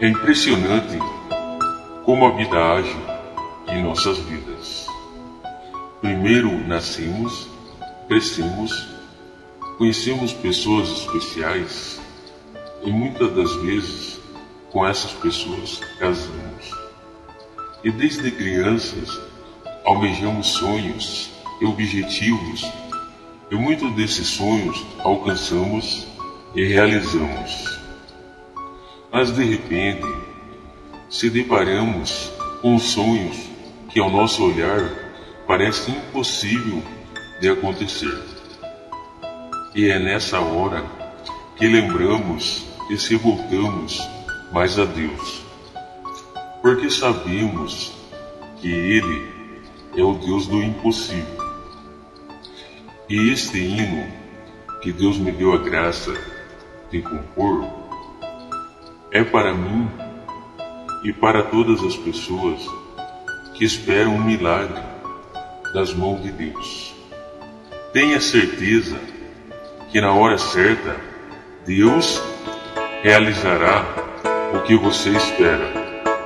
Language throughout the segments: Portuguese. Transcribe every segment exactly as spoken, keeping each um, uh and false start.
É impressionante como a vida age em nossas vidas. Primeiro nascemos, crescemos, conhecemos pessoas especiais e muitas das vezes com essas pessoas casamos. E desde crianças almejamos sonhos e objetivos e muitos desses sonhos alcançamos e realizamos. Mas de repente se deparamos com sonhos que ao nosso olhar parece impossível de acontecer. E é nessa hora que lembramos e se voltamos mais a Deus, porque sabemos que Ele é o Deus do impossível. E este hino que Deus me deu a graça de compor é para mim e para todas as pessoas que esperam um milagre das mãos de Deus. Tenha certeza que na hora certa Deus realizará o que você espera.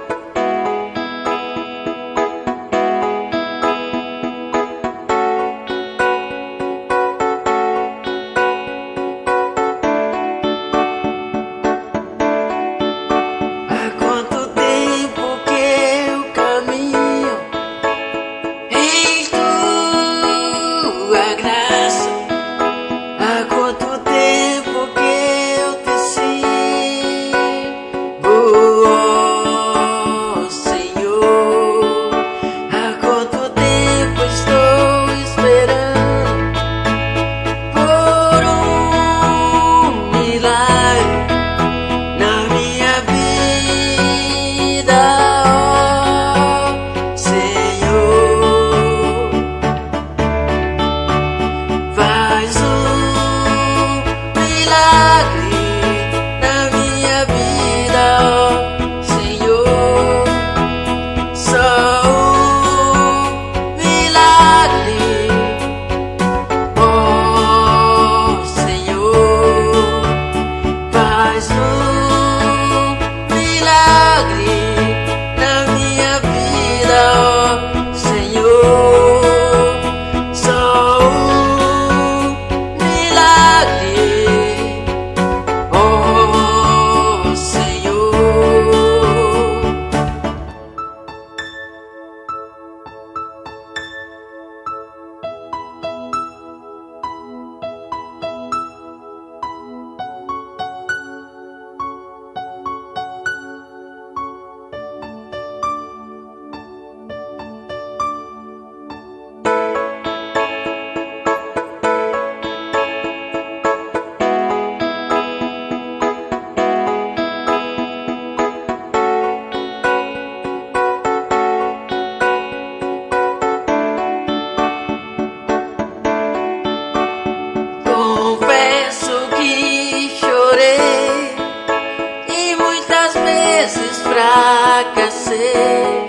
Fracassei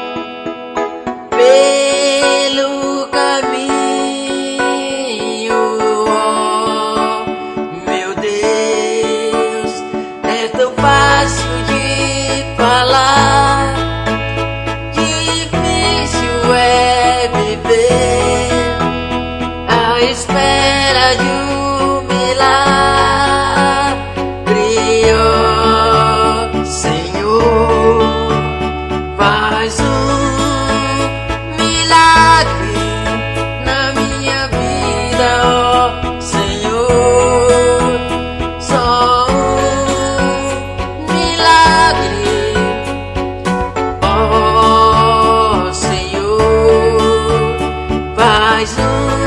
pelo caminho, oh, meu Deus, é tão fácil de falar, difícil é viver à espera de um milagre, oh Senhor. Faz um milagre na minha vida, ó Senhor. Só um milagre, ó Senhor. Faz um